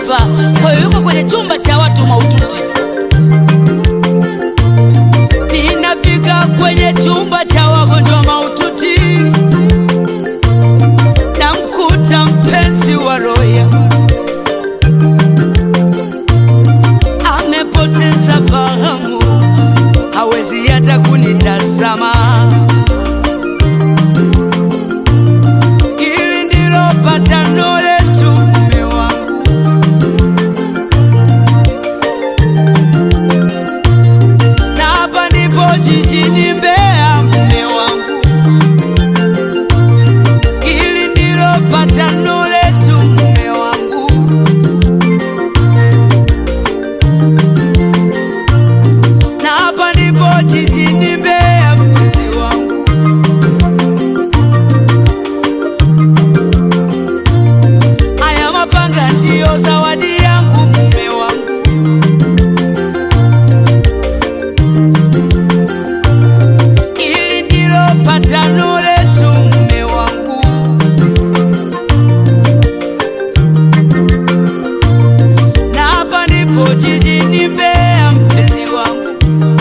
hajafa, kwa hiyo yuko kwenye chumba cha watu mahututi. Ninafika kwenye chumba cha wagonjwa mahututi, namkuta mpenzi wa roya amepoteza fahamu, hawezi hata kunitazama. Hili ndilo patano letu mume wangu, na hapa ndipo jijini Mbeya mume wangu. Hili ndilo patano letu mume wangu, na hapa ndipo jijini Mbeya mpenzi wangu. Aya mapanga ndio zawadi yangu mume wangu, hili ndilo patano letu mume wangu, na hapa ndipo jijini Mbeya mpenzi wangu.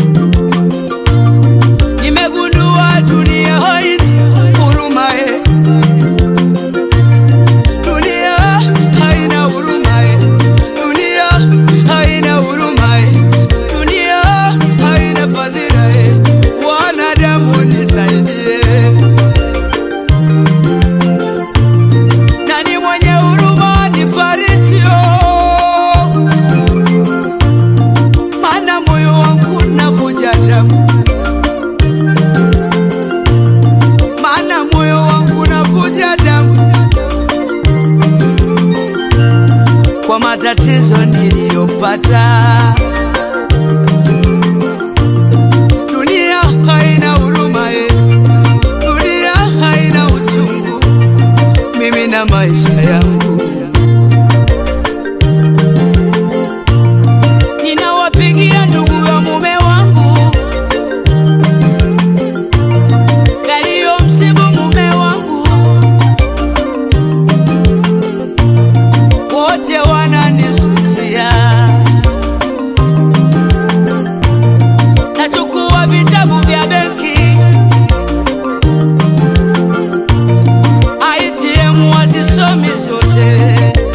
Nimegundua dunia haina huruma, dunia haina huruma, dunia haina huruma, dunia haina fadhila. Wanadamu nisaidie, nani mwenye huruma nifariji, maana moyo wangu navuja damu, maana moyo wangu navuja damu kwa matatizo niliyopata. Dunia haina huruma, dunia haina uchungu, mimi na maisha yangu. Ninawapigia ndugu ya mume wangu galio msibu mume wangu, wote wananisusia. Nachukua vitabu vya benki, ATM wazisomi zote.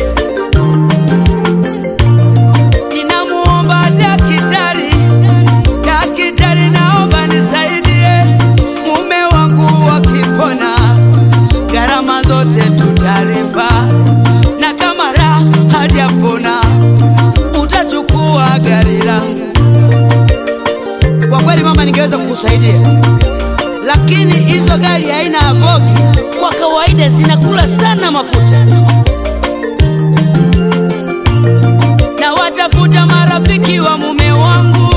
Ninamuomba daktari, daktari naomba nisaidie, mume wangu wakipona gharama zote tutalipa, na kama hajapona utachukua gari langu. Kwa kweli mama, ningeweza kukusaidia, lakini hizo gari haina avogi, kwa kawaida zinakula sana mafuta. Na watafuta marafiki wa mume wangu,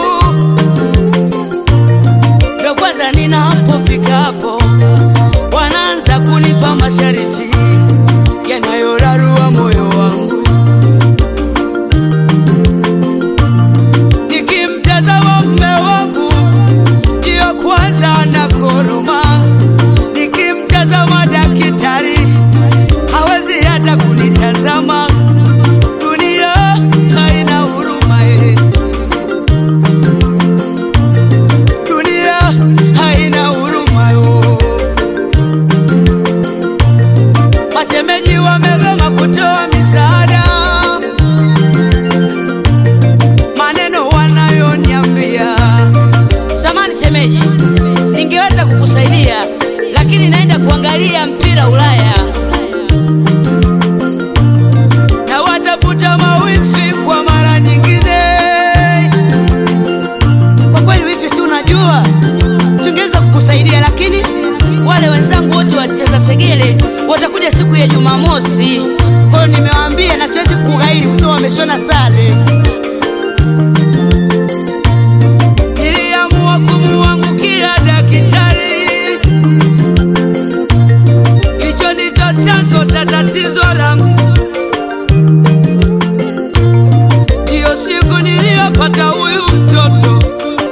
ndio kwanza ninapofika hapo wanaanza kunipa masharti yanayorarua moyo wangu. Nikimtazama mume wangu ndio kwanza nakoroma, nikimtazama daktari hawezi hata kunitazama. Dunia haina huruma, dunia haina huruma. Mashemeji wamegoma kutoa misaada, maneno wanayoniambia. Samani shemeji, ningeweza kukusaidia, lakini naenda kuangalia mpira Ulaya, na watafuta mawifi kwa mara nyingine. Kwa kweli wifi, si unajua tungeweza kukusaidia, lakini wale wenzangu wote wacheza segele watakuja siku ya Jumamosi. Kwa hiyo nimewaambia na siwezi kughairi kwa sababu wameshona sare. Niliamua kumuangukia daktari, hicho ndicho chanzo cha tatizo langu. Ndiyo siku niliyopata huyu mtoto,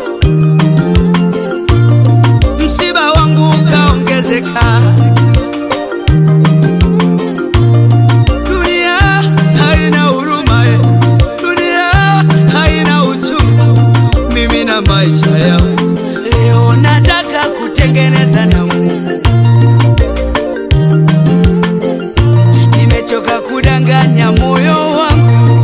msiba wangu ukaongezeka. Dunia haina huruma. changanya moyo wangu,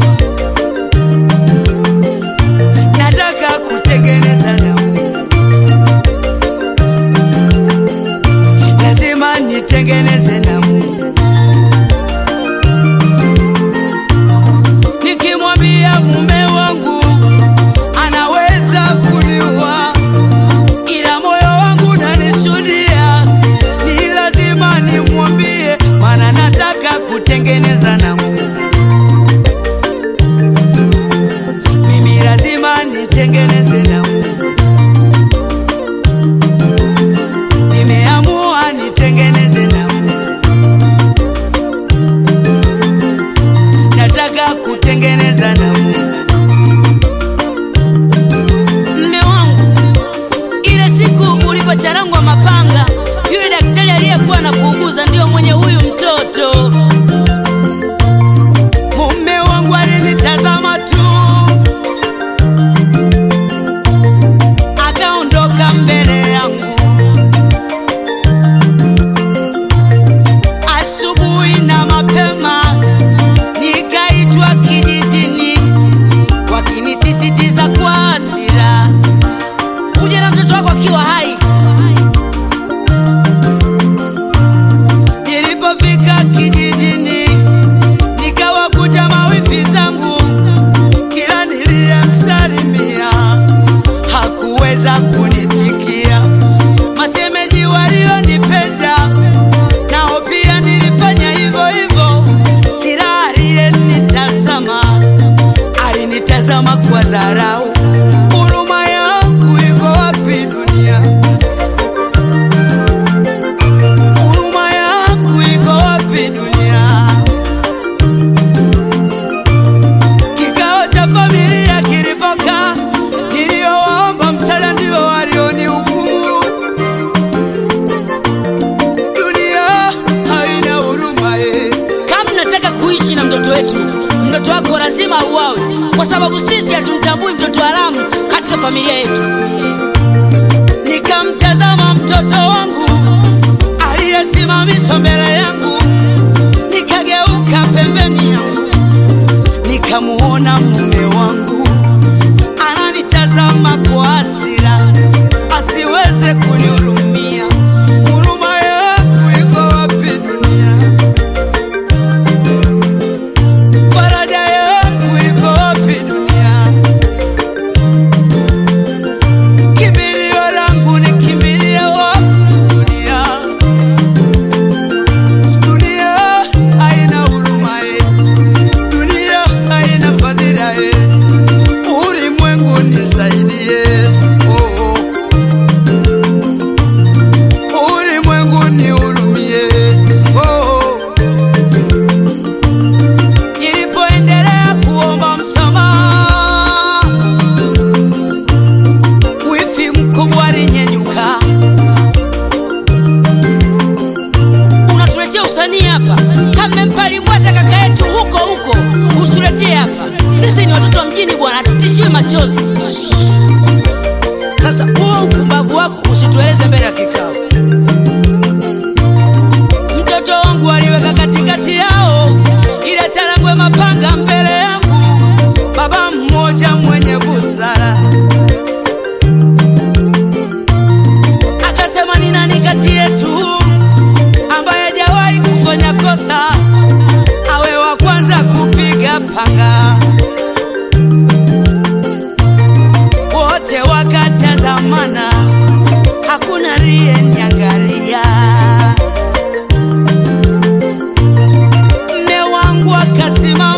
nataka kutengeneza na Mungu, lazima nitengeneze na Mungu. Nikimwambia mume wangu anaweza kuniua, ila moyo wangu unanishuhudia ni lazima nimwambie, maana nataka kutengeneza na Mungu. Mimi lazima nitengeneze na Mungu, nimeamua nitengeneze na Mungu, nataka kutengeneza na Mungu. Mme wangu, ile siku ulipocharangwa mapanga, yule daktari aliyekuwa anakuuguza ndio mwenye huyu mtoto. Mume wangu alinitazama tu, akaondoka mbele yangu. Asubuhi na mapema nikaitwa kijijini, wakinisisitiza kwa hasira, uje na mtoto wako akiwa hai. Nilipofika kijijini nikawakuta mawifi zangu, kila niliyemsalimia hakuweza kunitikia. Mashemeji walionipenda nao pia nilifanya hivyo hivyo, kila aliyenitazama alinitazama kwa dharau. Huruma yangu iko wapi dunia? Huruma yangu iko wapi dunia? Kikao cha familia kilipokaa, niliowaomba msaada ndio walionihukumu. Dunia haina huruma. Kama nataka kuishi na mtoto wetu, mtoto wako lazima auawe, kwa sababu sisi hatumtambui mtoto haramu katika familia yetu. Nikamtazama mtoto wangu aliyesimamishwa mbele yangu, nikageuka pembeni yangu, nikamuona mume wangu ananitazama kwa hasira, asiweze kunihurumia. Huruma yangu iko wapi dunia? Faraja yangu iko wapi dunia? Kimbilio langu nikimbilie wapi dunia? Dunia haina huruma, dunia haina fadhila. Ulimwengu nisaidie, oh. Ulimwengu nihurumie, oh. Nilipoendelea kuomba msamaha, wifi mkubwa alinyenyuka. Unatuletea usanii hapa? Kama mpalimbwata kaka yetu huko huko, usituletee hapa. Sisi ni watoto wa mjini bwana, tutishiwe machozi. Sasa huo upumbavu wako usitueleze mbele ya kikao. Mtoto wangu aliweka katikati yao, ile charangwe mapanga mbele yangu. Baba mmoja mwenye busara akasema, ni nani kati yetu ambaye hajawahi kufanya kosa awe wa kwanza kupiga panga? Wote wakatazamana, hakuna aliyeniangalia. Mme wangu akasimama